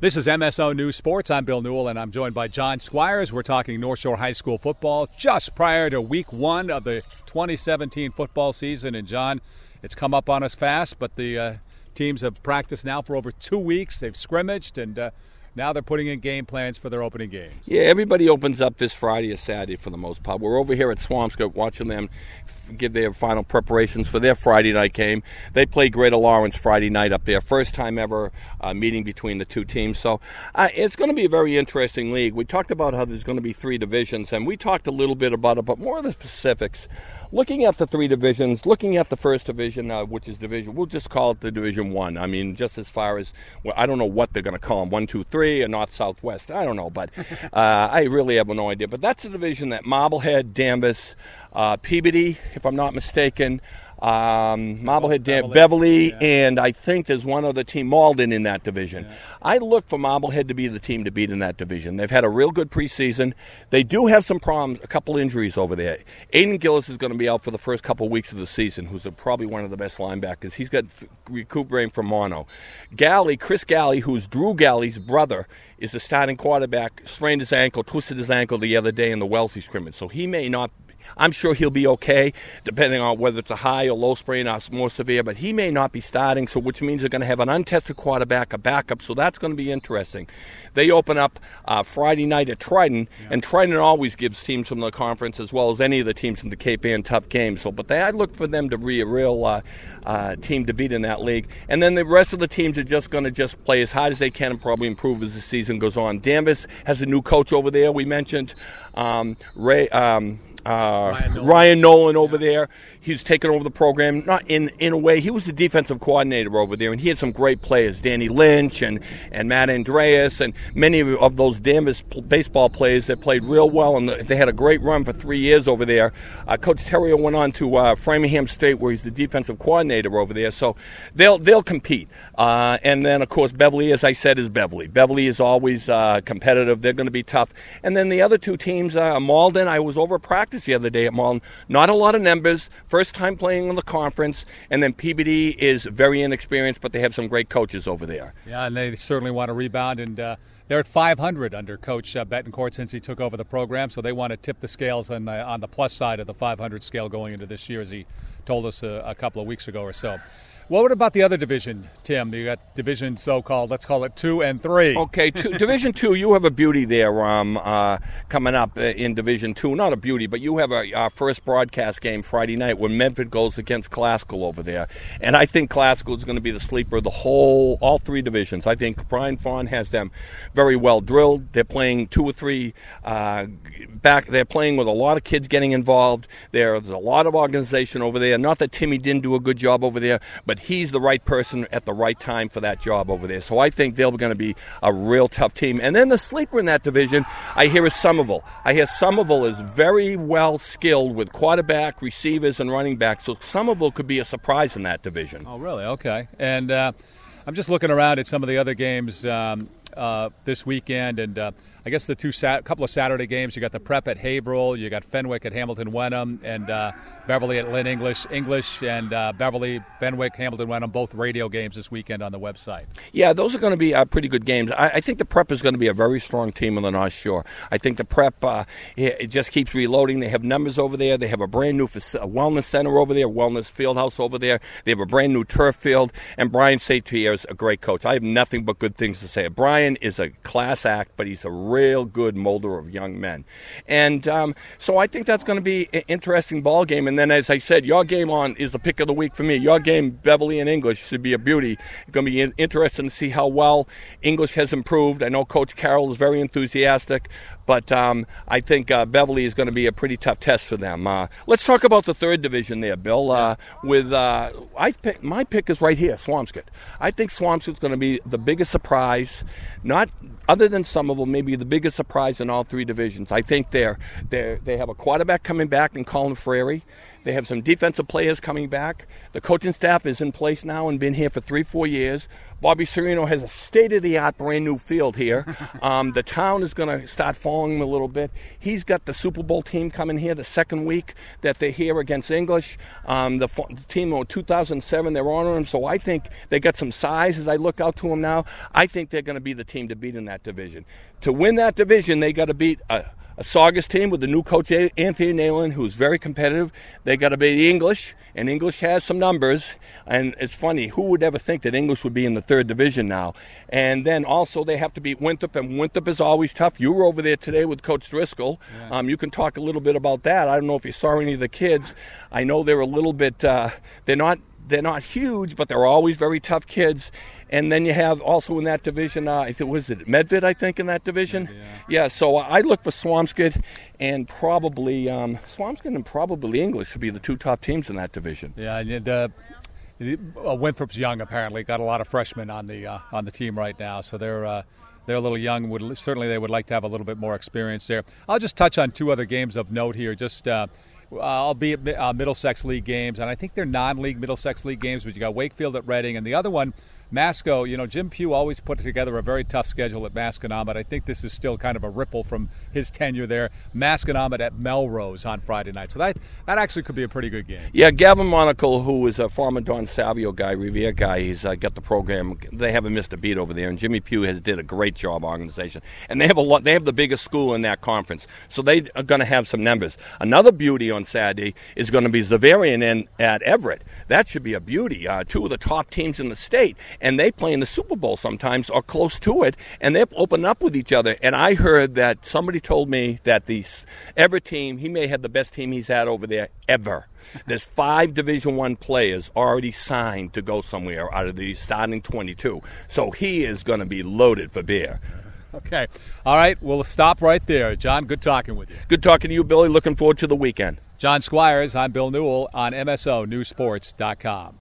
This is MSO News Sports. I'm Bill Newell, and I'm joined by John Squires. We're talking North Shore High School football just prior to Week 1 of the 2017 football season. And, John, it's come up on us fast, but the teams have practiced now for over 2 weeks. They've scrimmaged, and now they're putting in game plans for their opening games. Yeah, everybody opens up this Friday or Saturday for the most part. We're over here at Swampscott watching them give their final preparations for their Friday night game. They play Greater Lawrence Friday night up there. First time ever meeting between the two teams. So it's going to be a very interesting league. We talked about how there's going to be 3 divisions, and we talked a little bit about it, but more of the specifics. Looking at the 3 divisions, looking at the first division, which is division, we'll just call it the Division 1. I mean, just as far as, well, I don't know what they're going to call them, 1, 2, 3, or North, South, West. I don't know, but I really have no idea. But that's the division that Marblehead, Danvers, Peabody, if I'm not mistaken, Marblehead, Beverly, yeah. And I think there's one other team, Malden, in that division. Yeah. I look for Marblehead to be the team to beat in that division. They've had a real good preseason. They do have some problems, a couple injuries over there. Aiden Gillis is going to be out for the first couple of weeks of the season, who's probably one of the best linebackers. He's got recuperating from mono. Chris Galley, who's Drew Galley's brother, is the starting quarterback, sprained his ankle, twisted his ankle the other day in the Wellesley scrimmage. So he may not, I'm sure he'll be okay, depending on whether it's a high or low sprain or more severe, but he may not be starting, so which means they're going to have an untested quarterback, a backup, so that's going to be interesting. They open up Friday night at Triton, and Triton always gives teams from the conference, as well as any of the teams in the Cape Ann, tough games. So, but I look for them to be a real team to beat in that league. And then the rest of the teams are just going to play as hard as they can and probably improve as the season goes on. Danvers has a new coach over there, we mentioned. Ryan Nolan over there. He's taken over the program. Not in a way, he was the defensive coordinator over there, and he had some great players, Danny Lynch and Matt Andreas, and many of those Danvers baseball players that played real well, and they had a great run for 3 years over there. Coach Terrio went on to Framingham State, where he's the defensive coordinator over there, so they'll compete. And then, of course, Beverly, as I said, is Beverly. Beverly is always competitive. They're going to be tough. And then the other 2 teams, Malden, I was over at practice the other day at Malden. Not a lot of numbers. First time playing in the conference. And then Peabody is very inexperienced, but they have some great coaches over there. Yeah, and they certainly want to rebound. And they're at 500 under Coach Betancourt since he took over the program. So they want to tip the scales on the plus side of the 500 scale going into this year, as he told us a couple of weeks ago or so. What about the other division, Tim? You got division so-called, let's call it 2 and 3. Okay, Division 2, you have a beauty there coming up in Division 2. Not a beauty, but you have our first broadcast game Friday night when Medford goes against Classical over there. And I think Classical is going to be the sleeper of all 3 divisions. I think Brian Fawn has them very well drilled. They're playing 2 or 3 back. They're playing with a lot of kids getting involved. There's a lot of organization over there. Not that Timmy didn't do a good job over there, but he's the right person at the right time for that job over there. So I think they're going to be a real tough team. And then the sleeper in that division, I hear, is Somerville. I hear Somerville is very well skilled with quarterback, receivers, and running backs. So Somerville could be a surprise in that division. Oh, really? Okay. And I'm just looking around at some of the other games this weekend, and I guess the couple of Saturday games, you got the Prep at Haverhill, you got Fenwick at Hamilton Wenham, and Beverly at Lynn English, and Beverly, Fenwick, Hamilton Wenham, both radio games this weekend on the website. Yeah, those are going to be pretty good games. I think the Prep is going to be a very strong team on the North Shore. I think the Prep, it just keeps reloading. They have numbers over there. They have a brand new wellness center over there, wellness field house over there. They have a brand new turf field, and Brian St. Pierre is a great coach. I have nothing but good things to say. Brian is a class act, but he's a real good molder of young men. And so I think that's going to be an interesting ball game. And then, as I said, your game is the pick of the week for me. Your game, Beverly and English, should be a beauty. It's going to be interesting to see how well English has improved. I know Coach Carroll is very enthusiastic, but I think Beverly is going to be a pretty tough test for them. Let's talk about the 3rd division there, Bill. My pick is right here, Swampscott. I think Swampscott's going to be the biggest surprise, not other than Somerville, maybe the biggest surprise in all 3 divisions. I think they have a quarterback coming back in Colin Frary. They have some defensive players coming back. The coaching staff is in place now and been here for 3-4 years. Bobby Serino has a state-of-the-art brand new field here. The town is going to start following him a little bit. He's got the Super Bowl team coming here the second week that they're here against English. The team in 2007, they're honoring him. So I think they got some size as I look out to them now. I think they're going to be the team to beat in that division. To win that division, they got to beat a Saugus team with the new coach Anthony Nalen, who's very competitive. They got to beat English, and English has some numbers. And it's funny, who would ever think that English would be in the third division now? And then also they have to beat Winthrop, and Winthrop is always tough. You were over there today with Coach Driscoll. Yeah. You can talk a little bit about that. I don't know if you saw any of the kids. I know they're a little bit. They're not huge, but they're always very tough kids. And then you have also in that division, was it Medved, I think, in that division? Yeah, so I look for Swampscott and probably English to be the two top teams in that division. Yeah, and Winthrop's young, apparently. Got a lot of freshmen on the team right now, so they're a little young. They would like to have a little bit more experience there. I'll just touch on two other games of note here. Albeit Middlesex League games, and I think they're non-league Middlesex League games, but you got Wakefield at Reading, and the other one, Masco. Jim Pugh always put together a very tough schedule at Masconomet. I think this is still kind of a ripple from his tenure there. Masconomet at Melrose on Friday night. So that actually could be a pretty good game. Yeah, Gavin Monacle, who is a former Don Savio guy, Revere guy, he's got the program. They haven't missed a beat over there, and Jimmy Pugh did a great job organization. And they have They have the biggest school in that conference, so they are going to have some numbers. Another beauty on Saturday is going to be Zavarian at Everett. That should be a beauty. Two of the top teams in the state. And they play in the Super Bowl sometimes or close to it, and they open up with each other. And I heard that somebody told me that the Everett team, he may have the best team he's had over there ever. There's 5 Division I players already signed to go somewhere out of the starting 22. So he is going to be loaded for beer. Okay. All right. We'll stop right there. John, good talking with you. Good talking to you, Billy. Looking forward to the weekend. John Squires, I'm Bill Newell on MSO Newsports.com.